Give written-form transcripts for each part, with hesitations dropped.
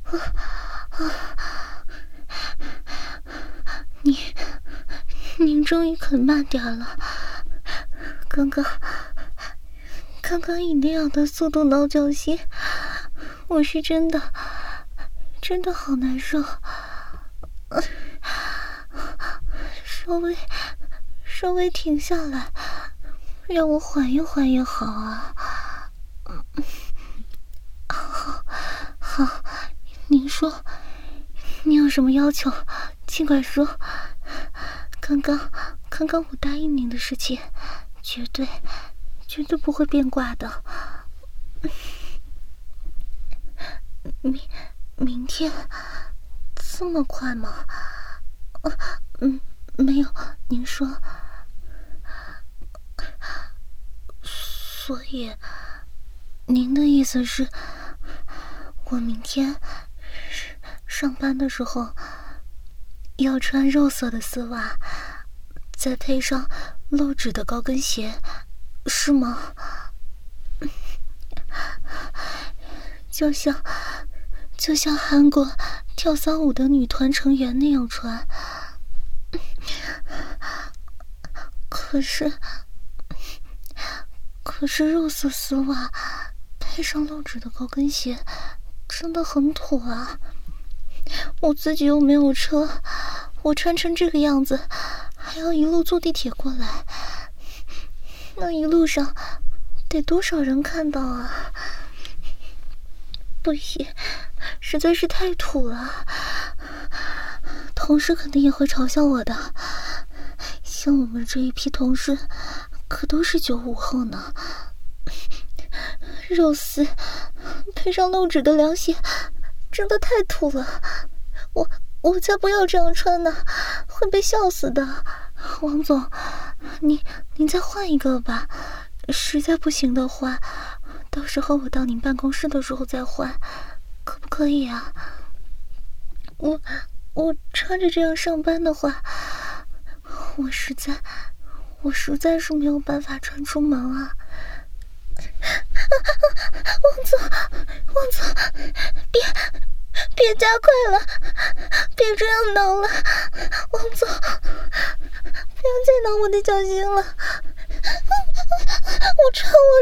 您终于肯慢点了。刚刚以那样的速度挠脚心，我是真的好难受。稍微停下来，让我缓一缓也好啊。好，您说，你有什么要求，尽管说。刚刚我答应您的事情，绝对不会变卦的。明天这么快吗？没有，您说。所以您的意思是，我明天上班的时候要穿肉色的丝袜，再配上露趾的高跟鞋，是吗？就像韩国跳骚舞的女团成员那样穿。可是肉色丝袜配上露趾的高跟鞋真的很土啊。我自己又没有车，我穿成这个样子还要一路坐地铁过来，那一路上得多少人看到啊。不行，实在是太土了，同事肯定也会嘲笑我的。像我们这一批同事可都是95后呢。肉丝配上露趾的凉鞋真的太土了，我才不要这样穿呢，会被笑死的。王总，您再换一个吧，实在不行的话，到时候我到您办公室的时候再换，可不可以啊？我穿着这样上班的话，我实在是没有办法穿出门啊。王总，别加快了，别这样挠了，王总，不要再挠我的脚心了。我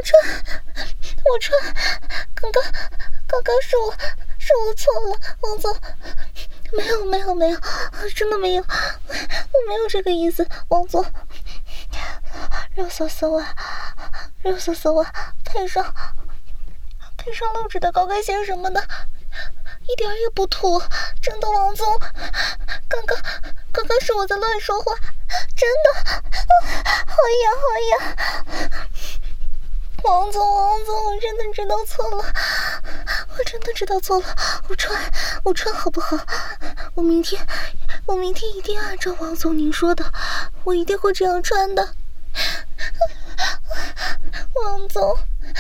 穿，刚刚是我错了，王总，没有，真的没有，我没有这个意思，王总。肉色丝袜配上露趾的高跟鞋什么的，一点也不土，真的，王总。刚刚是我在乱说话，真的。好痒。王总，我真的知道错了，我穿好不好？我明天一定按照王总您说的，我一定会这样穿的。王总，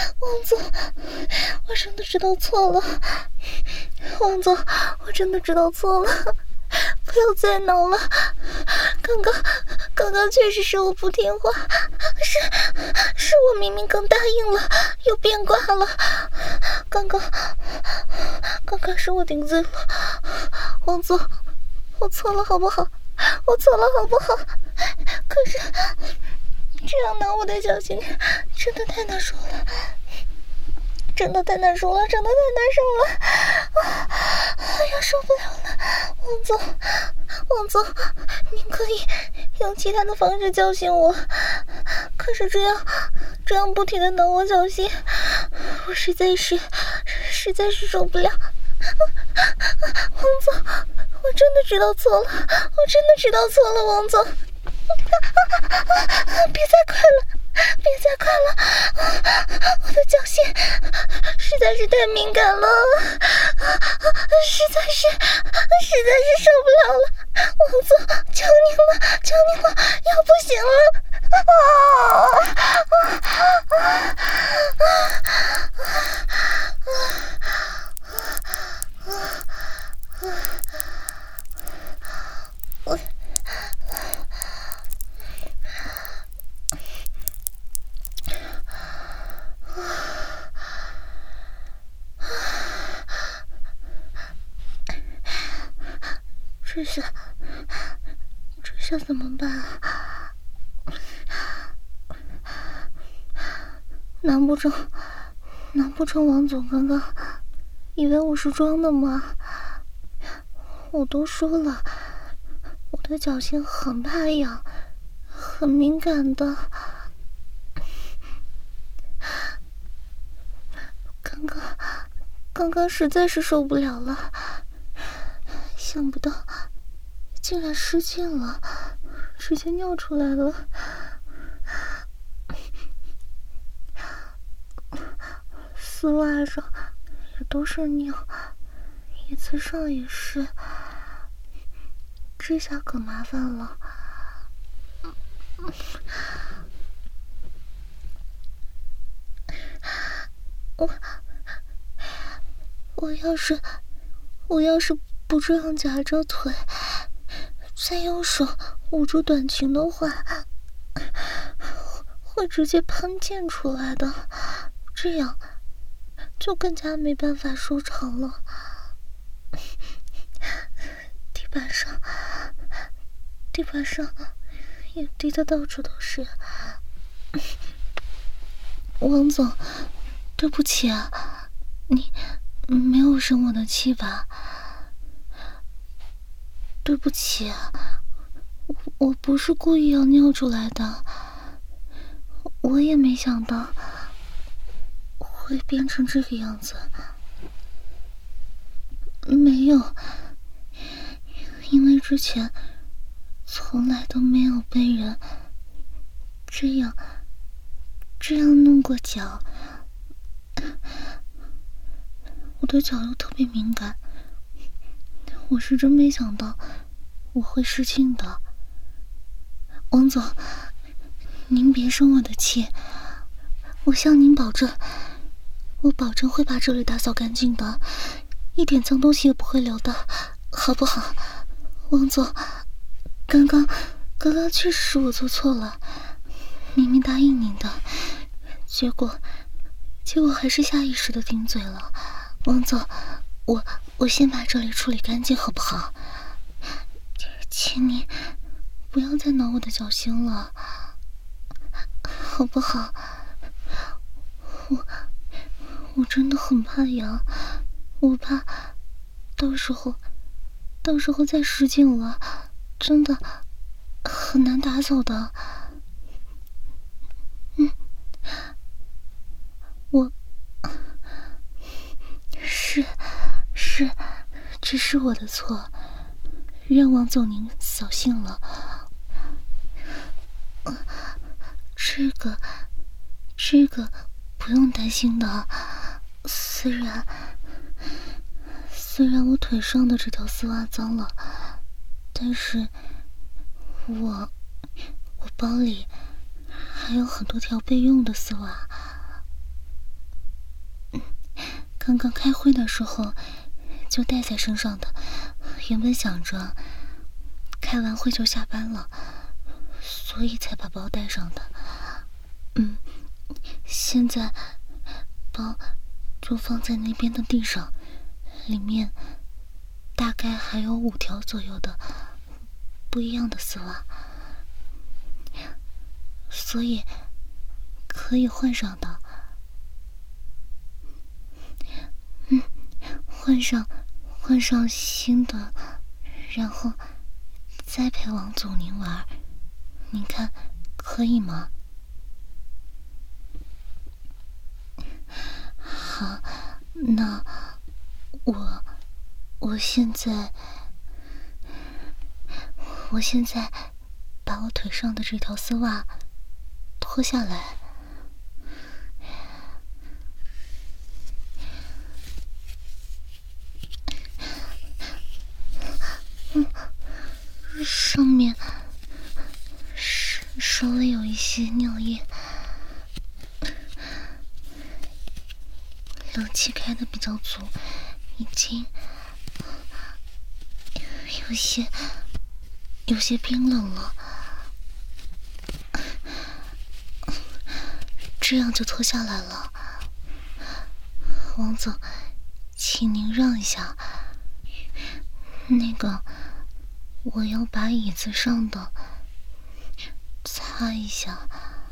我真的知道错了。王总，我真的知道错了，不要再挠了。刚刚确实是我不听话，是我明明刚答应了，又变卦了。刚刚是我顶罪了，王总，我错了好不好？可是这样挠我的脚心真的太难受了，真的太难受了，哎呀，受不了了。王总，您可以用其他的方式教训我，可是这样不停的挠我脚心，我实在是受不了。王总，我真的知道错了，王总。别再快了，我的脚心实在是太敏感了，实在是受不了了。王总，求您了，要不行了。 这下怎么办啊？难不成王总刚刚以为我是装的吗？我都说了，我的脚心很怕痒，很敏感的。刚刚实在是受不了了，想不到竟然失禁了，直接尿出来了。丝袜上也都是尿，椅子上也是，这下可麻烦了。我要是不这样夹着腿，再用手捂住短裙的话，会直接喷溅出来的，这样就更加没办法收场了。地板上也滴得到处都是。王总，对不起啊，你没有生我的气吧？对不起啊，我不是故意要尿出来的，我也没想到会变成这个样子。没有，因为之前从来都没有被人这样弄过脚，我的脚又特别敏感，我是真没想到我会失禁的。王总，您别生我的气，我向您保证，我保证会把这里打扫干净的，一点脏东西也不会留的，好不好？王总，刚刚确实是我做错了，明明答应您的，结果还是下意识的顶嘴了。王总，我先把这里处理干净好不好？请你不要再挠我的脚心了，好不好？我真的很怕痒，我怕到时候再失禁了，真的很难打扫的。我是只是我的错，愿王总您扫兴了。这个不用担心的，虽然我腿上的这条丝袜脏了，但是我包里还有很多条备用的丝袜。刚刚开会的时候就带在身上的，原本想着开完会就下班了，所以才把包带上的。现在包就放在那边的地上，里面大概还有5条左右的不一样的丝袜，所以可以换上的。换上新的，然后再陪王总您玩，您看可以吗？好，那我现在把我腿上的这条丝袜脱下来。上面稍微有一些尿液，冷气开得比较足，已经有些冰冷了。这样就脱下来了。王总，请您让一下。那个， 我要把椅子上的擦一下。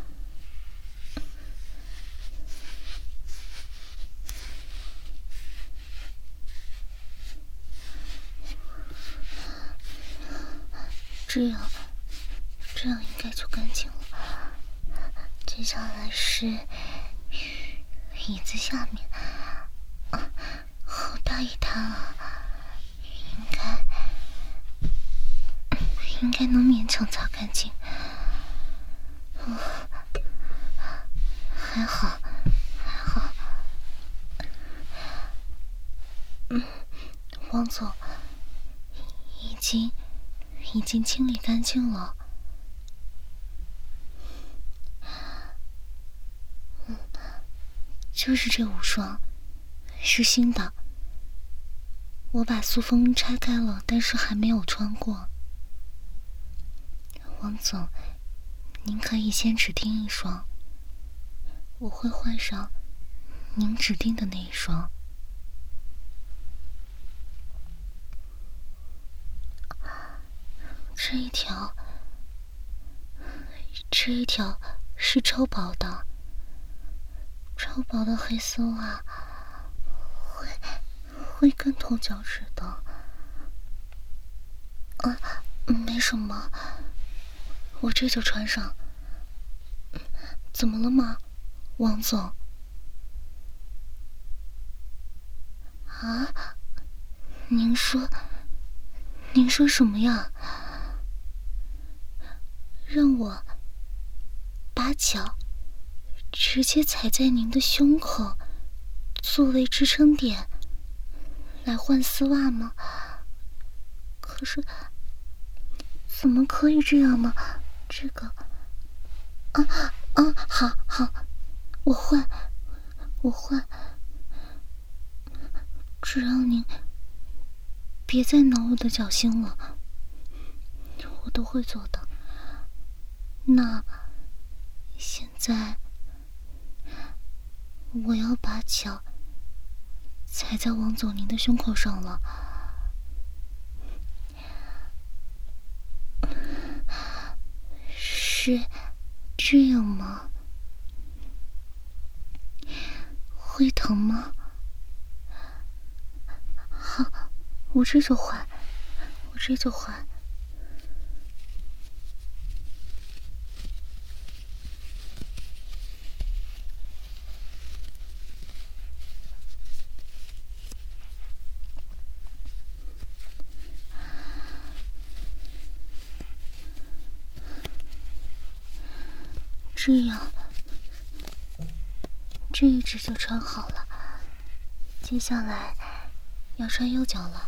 这样应该就干净了。接下来是椅子下面，好大一滩啊，应该能勉强擦干净。还好。王总已经清理干净了。就是这5双，是新的。我把塑封拆开了，但是还没有穿过。王总，您可以先指定1双，我会换上您指定的那1双。这一条是超薄的黑丝袜，会更痛脚趾的。没什么，我这就穿上。怎么了吗，王总？啊？您说什么呀？让我把脚直接踩在您的胸口，作为支撑点来换丝袜吗？可是怎么可以这样呢？这个好，我换，只要您别再挠我的脚心了，我都会做的。那现在我要把脚踩在王总您的胸口上了。是这样吗？会疼吗？好，我这就换。这样，这一只就穿好了。接下来要穿右脚了。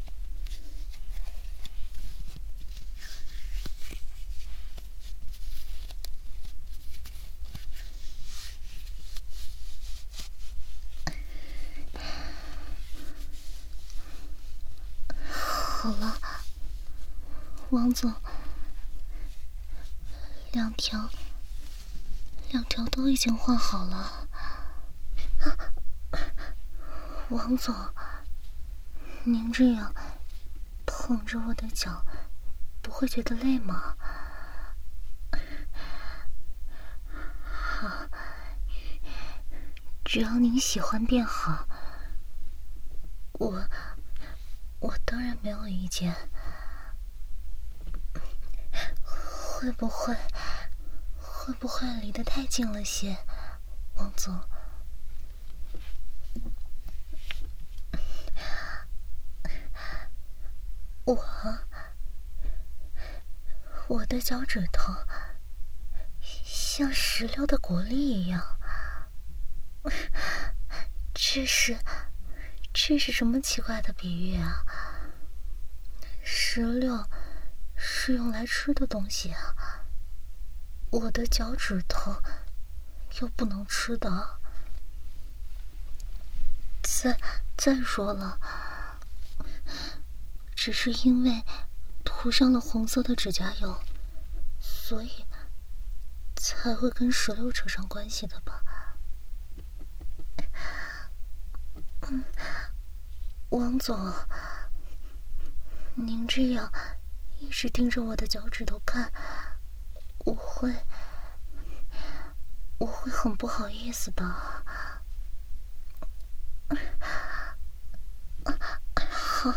好了，王总，两条都已经换好了。王总，您这样捧着我的脚，不会觉得累吗？好，只要您喜欢便好，我当然没有意见。会不会离得太近了些，王总？我的脚趾头像石榴的果粒一样，这是什么奇怪的比喻啊？石榴是用来吃的东西啊，我的脚趾头又不能吃的。再说了，只是因为涂上了红色的指甲油，所以才会跟石榴扯上关系的吧？王总，您这样一直盯着我的脚趾头看，我会很不好意思的。好，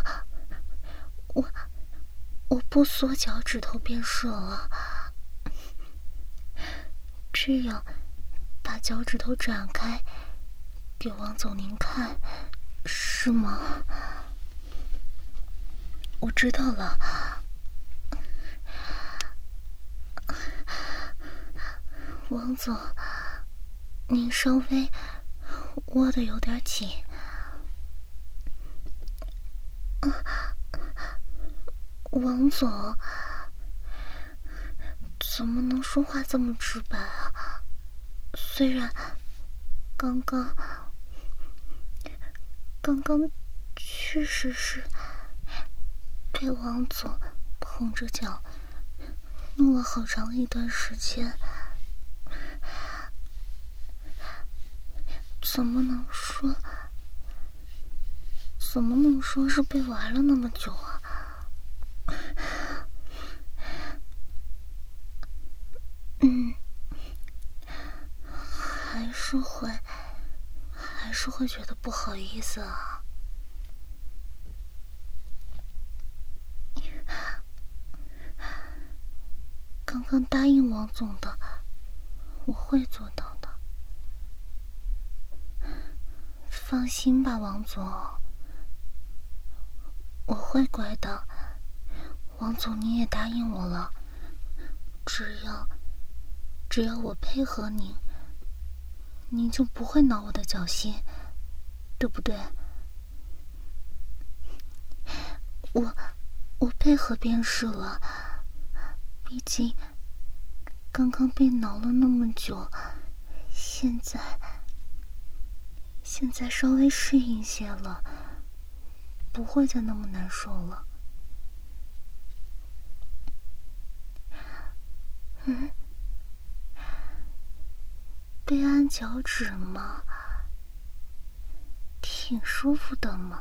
我不缩脚趾头便是了，这样把脚趾头展开给王总您看，是吗？我知道了。王总，您稍微握得有点紧。王总，怎么能说话这么直白啊？虽然刚刚确实是被王总捧着脚弄了好长一段时间，怎么能说是被玩了那么久啊？还是会觉得不好意思啊。刚刚答应王总的，我会做到的。放心吧，王总，我会乖的。王总，你也答应我了，只要我配合您，您就不会挠我的脚心，对不对？我配合便是了，毕竟刚刚被挠了那么久，现在稍微适应些了，不会再那么难受了。被按脚趾嘛，挺舒服的嘛。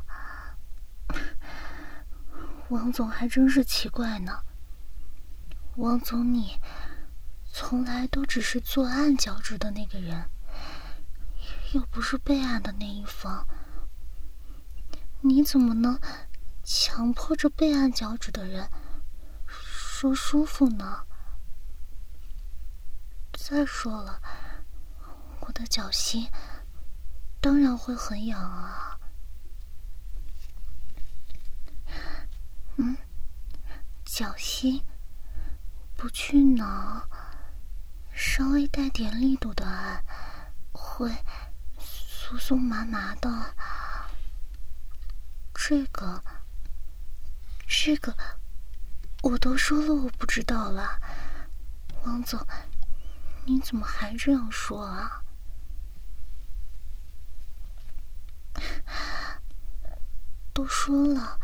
王总还真是奇怪呢，王总你从来都只是做按脚趾的那个人，又不是被按的那一方，你怎么能强迫着被按脚趾的人说舒服呢？再说了，我的脚心当然会很痒啊。脚心不去挠，稍微带点力度的按，会酥酥麻麻的。这个我都说了我不知道了。王总，你怎么还这样说啊？都说了，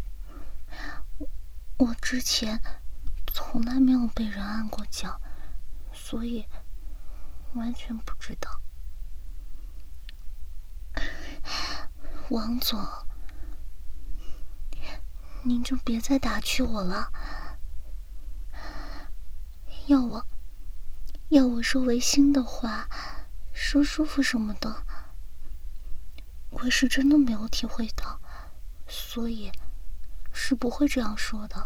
我之前从来没有被人按过脚，所以完全不知道。王总，您就别再打趣我了。要我说违心的话，说舒服什么的，我是真的没有体会到，所以是不会这样说的。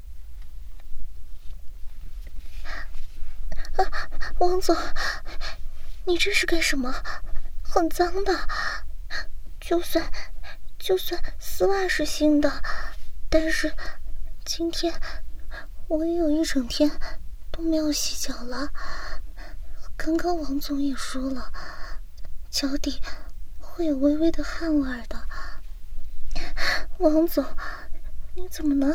王总，你这是干什么？很脏的。就算丝袜是新的，但是今天我也有一整天都没有洗脚了。刚刚王总也说了，脚底会有微微的汗味的。王总，你怎么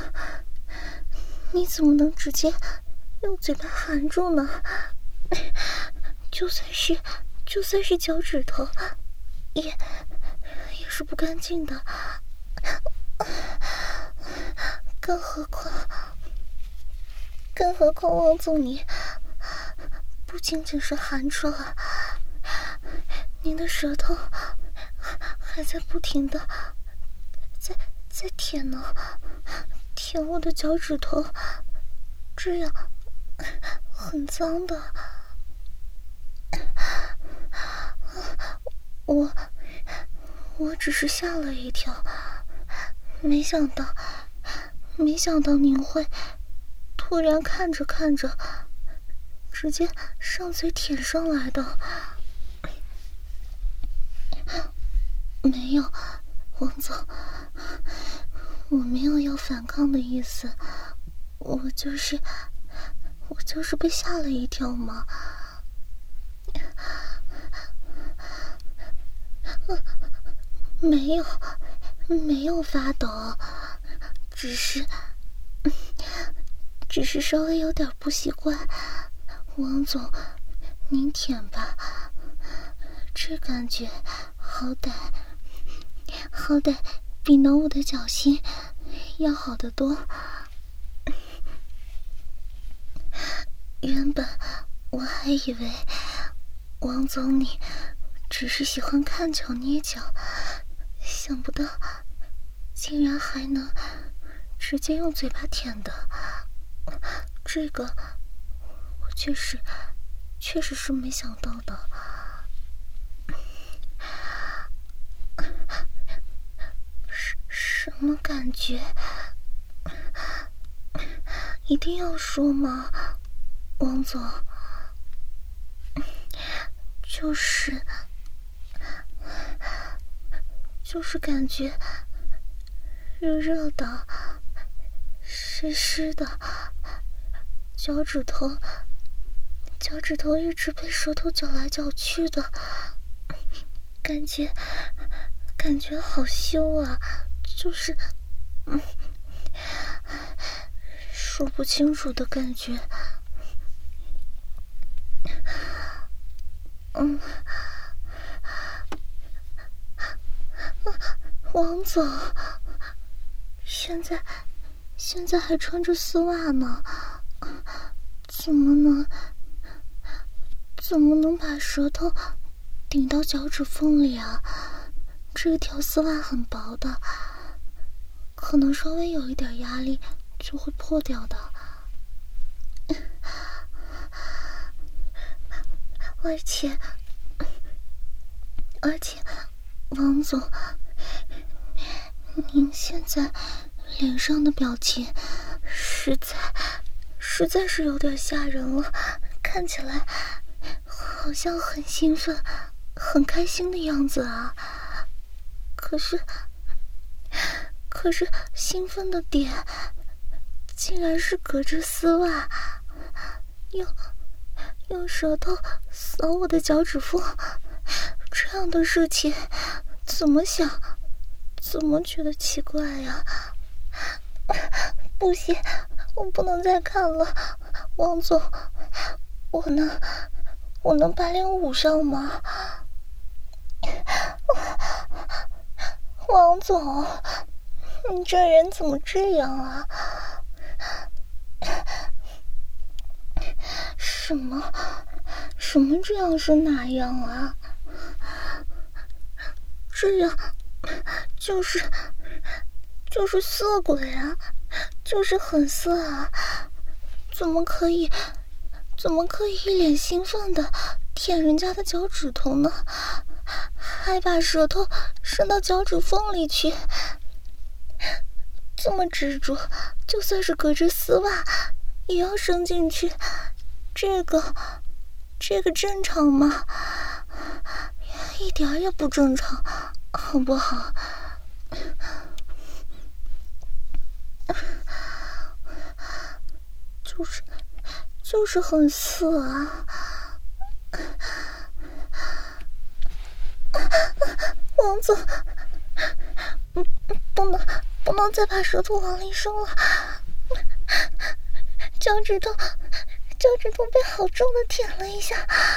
能直接用嘴巴含住呢？就算是脚趾头，也是不干净的。更何况王总你不仅仅是含住了，您的舌头还在不停的在舔舔我的脚趾头，这样很脏的。我只是吓了一跳，没想到您会突然看着看着直接上嘴舔上来的。没有，王总，我没有要反抗的意思，我就是被吓了一跳嘛。没有发抖，只是稍微有点不习惯。王总，您舔吧，这感觉好歹比挠我的脚心要好得多。原本我还以为王总你只是喜欢看脚捏脚，想不到竟然还能直接用嘴巴舔的。这个我确实是没想到的。什么感觉？一定要说吗，王总？就是感觉热热的，湿湿的，脚趾头一直被舌头搅来搅去的，感觉好羞啊，就是说不清楚的感觉。王总，现在还穿着丝袜呢，怎么能把舌头顶到脚趾缝里啊？这条丝袜很薄的，可能稍微有一点压力就会破掉的。而且王总，您现在脸上的表情实在是有点吓人了，看起来好像很兴奋很开心的样子啊。可是兴奋的点竟然是隔着丝袜用舌头扫我的脚趾缝，这样的事情怎么想怎么觉得奇怪呀。不行，我不能再看了。王总，我能把脸捂上吗？王总，你这人怎么这样啊？什么这样是哪样啊？这样就是色鬼啊，就是很色啊，怎么可以一脸兴奋的舔人家的脚趾头呢？还把舌头伸到脚趾缝里去，这么执着，就算是隔着丝袜也要伸进去，这个正常吗？一点也不正常，好不好？就是很色啊！王总，不能再把舌头往里伸了，脚趾头被好重的舔了一下。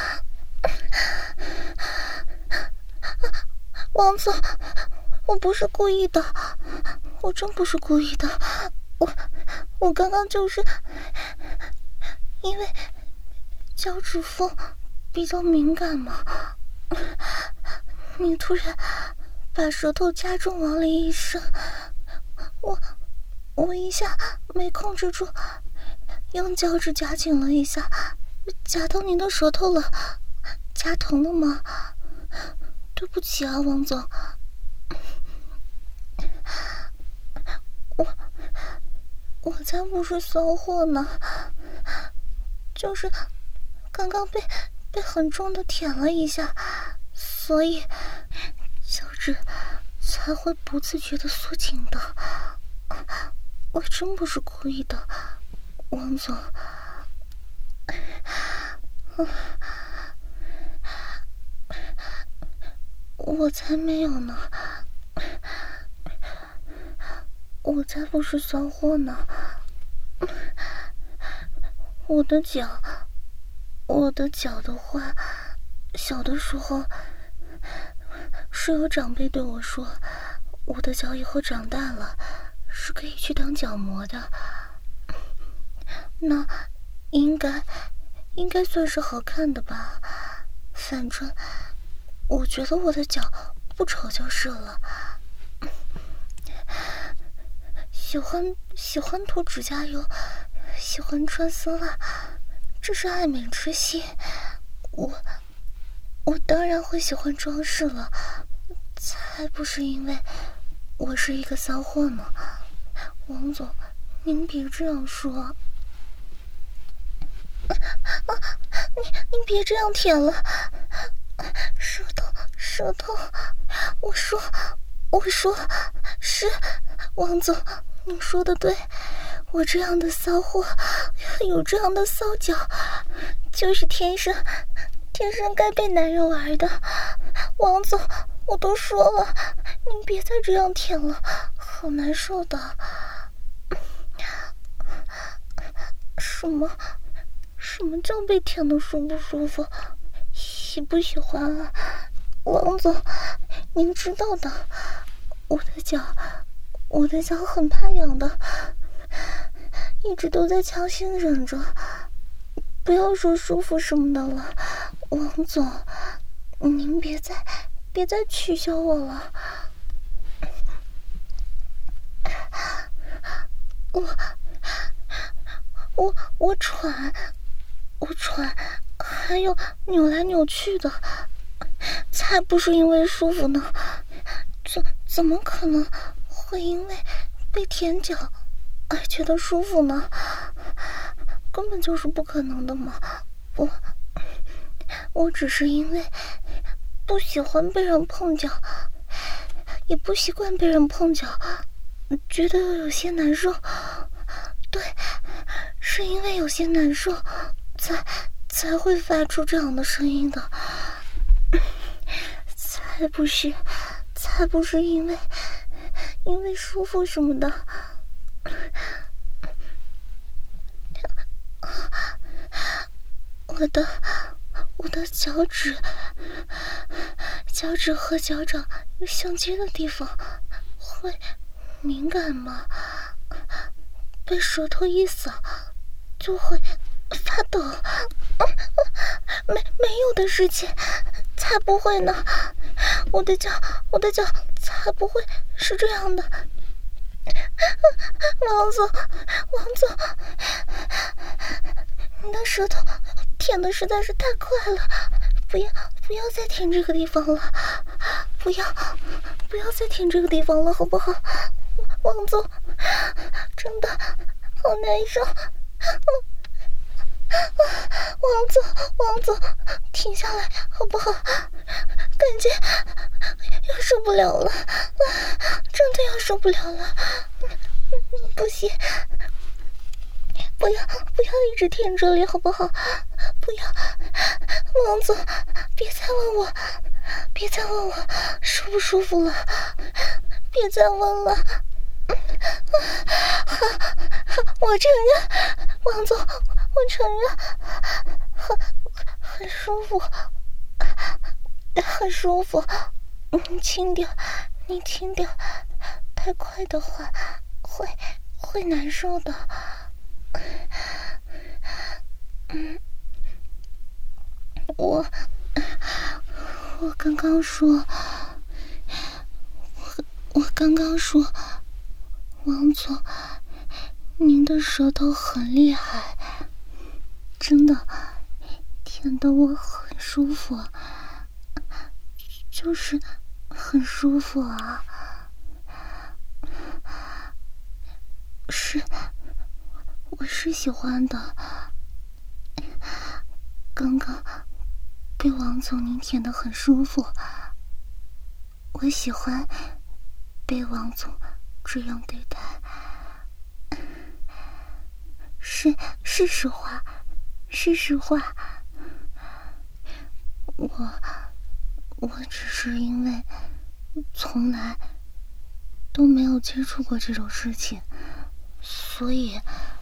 王总，我不是故意的，我真不是故意的，我刚刚就是因为脚趾缝比较敏感嘛，你突然把舌头加重往里一伸， 我一下没控制住，用脚趾夹紧了一下，夹到您的舌头了，夹疼了吗？对不起啊，王总。我才不是骚货呢，就是刚刚被很重的舔了一下，所以脚趾才会不自觉的缩紧的。我真不是故意的，王总。我才没有呢，我才不是骚货呢。我的脚的话，小的时候是有长辈对我说，我的脚以后长大了是可以去当脚模的。那应该算是好看的吧，反正我觉得我的脚不丑就是了。喜欢涂指甲油，喜欢穿丝袜，这是爱美之心。我当然会喜欢装饰了，才不是因为我是一个骚货呢。王总，您别这样说。您别这样舔了，舌头。我说是，王总，您说的对，我这样的骚货，有这样的骚脚，就是天生该被男人玩的。王总，我都说了，您别再这样舔了，好难受的。什么叫被舔的舒不舒服？喜不喜欢啊？王总，您知道的，我的脚很怕痒的，一直都在强行忍着，不要说舒服什么的了。王总，您别再取笑我了。我喘，还有扭来扭去的，才不是因为舒服呢。怎么可能会因为被舔脚而觉得舒服呢？根本就是不可能的嘛。我只是因为不喜欢被人碰脚，也不习惯被人碰脚，觉得有些难受。对，是因为有些难受才会发出这样的声音的，才不是因为舒服什么的。我的脚趾和脚掌相接的地方会敏感吗？被舌头一扫就会发抖。没有的事情，才不会呢。我的脚才不会是这样的。王总，你的舌头舔的实在是太快了，不要再舔这个地方了，不要再舔这个地方了，好不好？王总，真的好难受。王总，停下来好不好？感觉要受不了了，真的要受不了了。不行，不要一直舔这里好不好？不要，王总，别再问我舒不舒服了，别再问了。我承认，王总，我承认，很舒服，很舒服。你轻点，太快的话会难受的。我刚刚说，王总， 您的舌头很厉害，真的舔得我很舒服，就是很舒服啊。我是喜欢的。刚刚被王总您舔得很舒服，我喜欢被王总这样对待。是实话，是实话。我只是因为从来都没有接触过这种事情，所以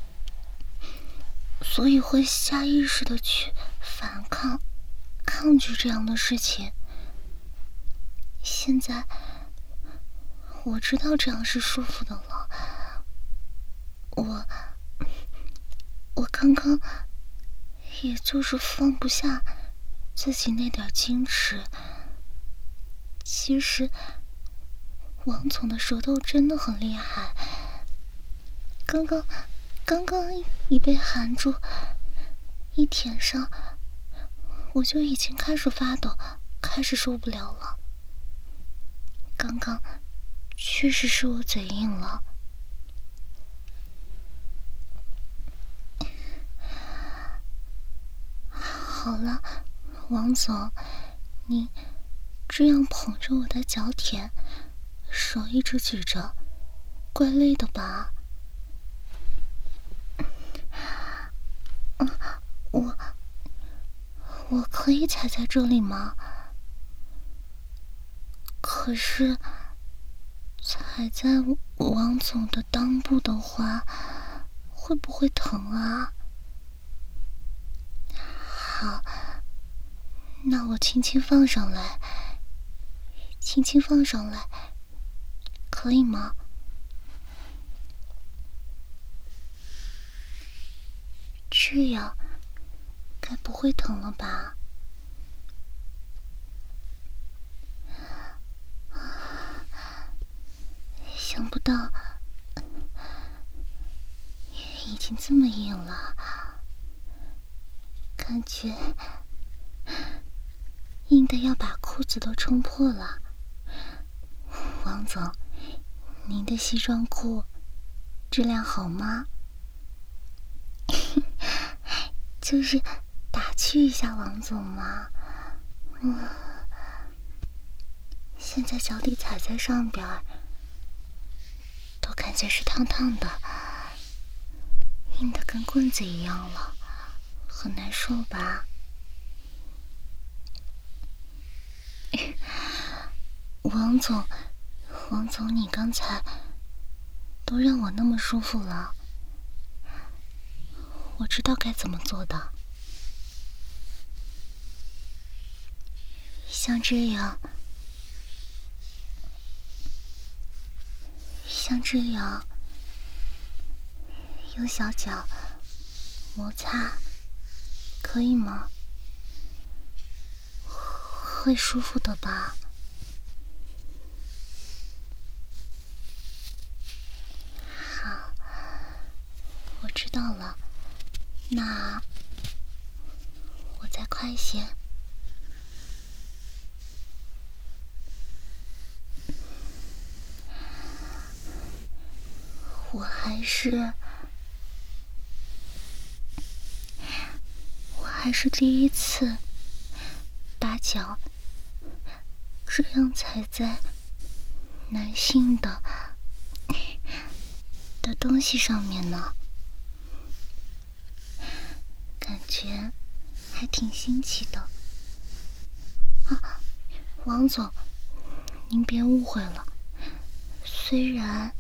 会下意识的去反抗、抗拒这样的事情。现在我知道这样是舒服的了。我刚刚也就是放不下自己那点矜持。其实王总的舌头真的很厉害，刚刚一被含住，一舔上，我就已经开始发抖，开始受不了了。刚刚确实是我嘴硬了。好了，王总，你这样捧着我的脚舔，手一直举着，怪累的吧？我可以踩在这里吗？可是踩在王总的裆部的话，会不会疼啊？好，那我轻轻放上来，轻轻放上来，可以吗？这样该不会疼了吧？想不到已经这么硬了，感觉硬的要把裤子都冲破了。王总，您的西装裤质量好吗？就是打趣一下王总嘛。现在脚底踩在上边，都感觉是烫烫的，硬的跟棍子一样了，很难受吧？王总，你刚才都让我那么舒服了，我知道该怎么做的。像这样用小脚摩擦，可以吗？会舒服的吧？好，我知道了。那我再快些。我还是第一次把脚这样踩在男性的东西上面呢，感觉还挺新奇的。啊，王总，您别误会了，虽然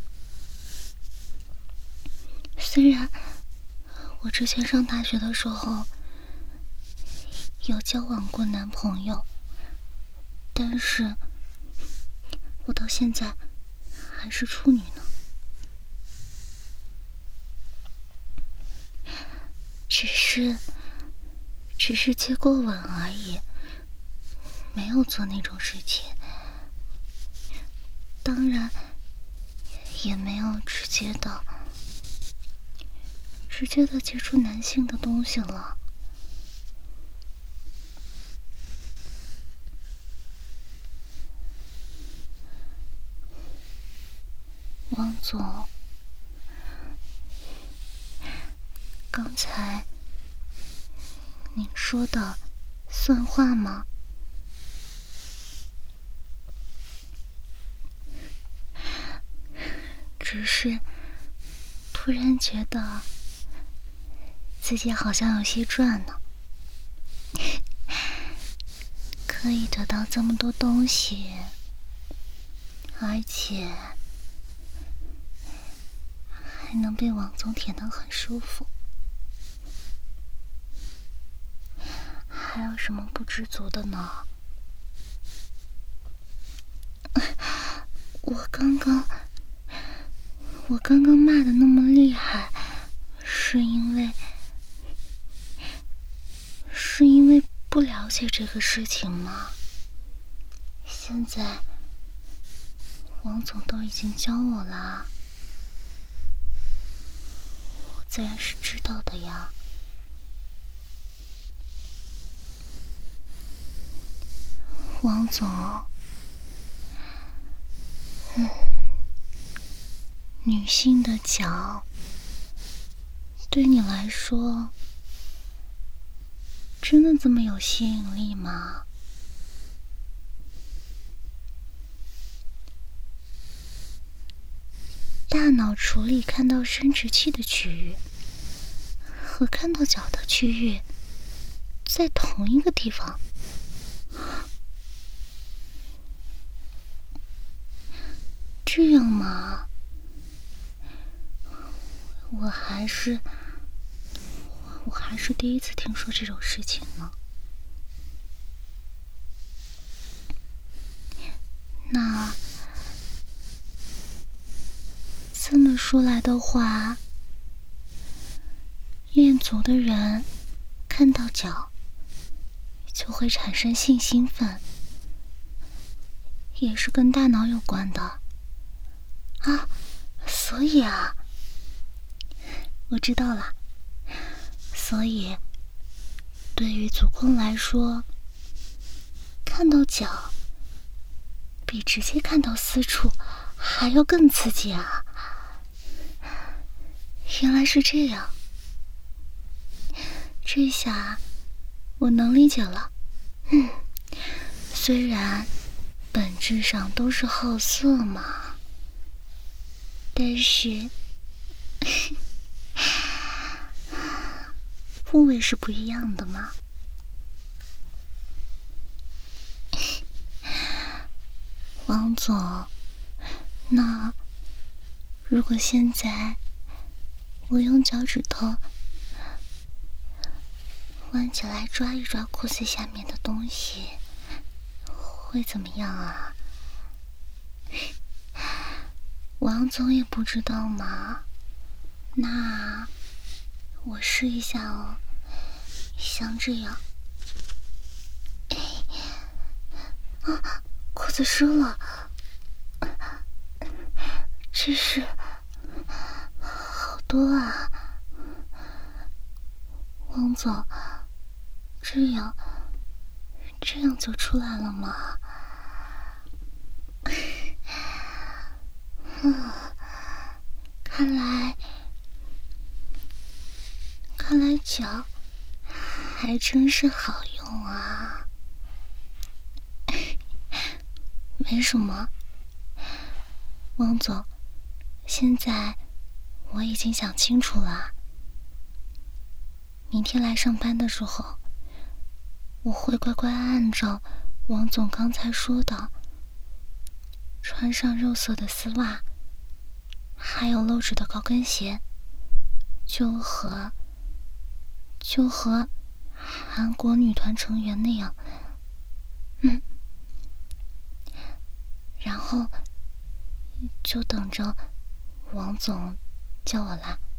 我之前上大学的时候有交往过男朋友，但是我到现在还是处女呢。只是接过吻而已，没有做那种事情，当然也没有直接的直接的接触男性的东西了。王总，刚才您说的算话吗？只是突然觉得自己好像有些赚呢，可以得到这么多东西，而且还能被王总舔得很舒服，还有什么不知足的呢？我刚刚骂的那么厉害，是因为不了解这个事情吗？现在王总都已经教我了，我自然是知道的呀。王总，女性的脚对你来说真的这么有吸引力吗？大脑处理看到生殖器的区域和看到脚的区域在同一个地方，这样吗？我还是第一次听说这种事情呢。那这么说来的话，练足的人看到脚就会产生性兴奋，也是跟大脑有关的啊。所以啊，我知道了。所以对于足控来说，看到脚比直接看到私处还要更刺激啊。原来是这样，这下我能理解了。虽然本质上都是好色嘛，但是部位是不一样的嘛。王总，那如果现在我用脚趾头弯起来抓一抓裤子下面的东西，会怎么样啊？王总也不知道吗？那我试一下哦，像这样。啊，裤子湿了，这是好多啊。王总，这样就出来了吗？看来脚还真是好用啊。没什么，王总，现在我已经想清楚了。明天来上班的时候，我会乖乖按照王总刚才说的，穿上肉色的丝袜，还有露趾的高跟鞋，就和韩国女团成员那样。然后就等着王总叫我来。